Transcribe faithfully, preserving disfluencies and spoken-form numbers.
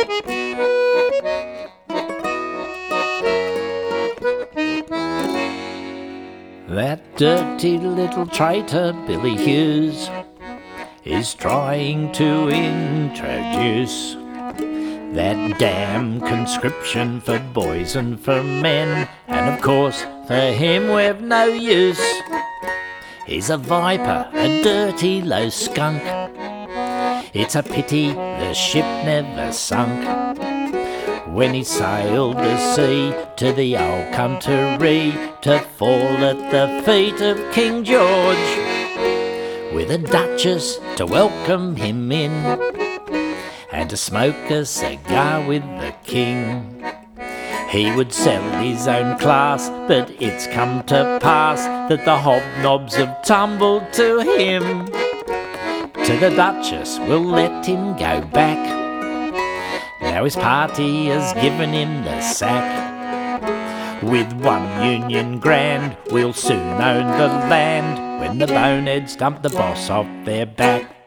That dirty little traitor Billy Hughes is trying to introduce that damn conscription for boys and for men, and of course for him we've no use. He's a viper, a dirty low skunk. It's a pity the ship never sunk when he sailed the sea to the old country to fall at the feet of King George, with a duchess to welcome him in and to smoke a cigar with the king. He would sell his own class, but it's come to pass that the hobnobs have tumbled to him. To the duchess we'll let him go back. Now his party has given him the sack. With one union grand we'll soon own the land, when the boneheads dump the boss off their back.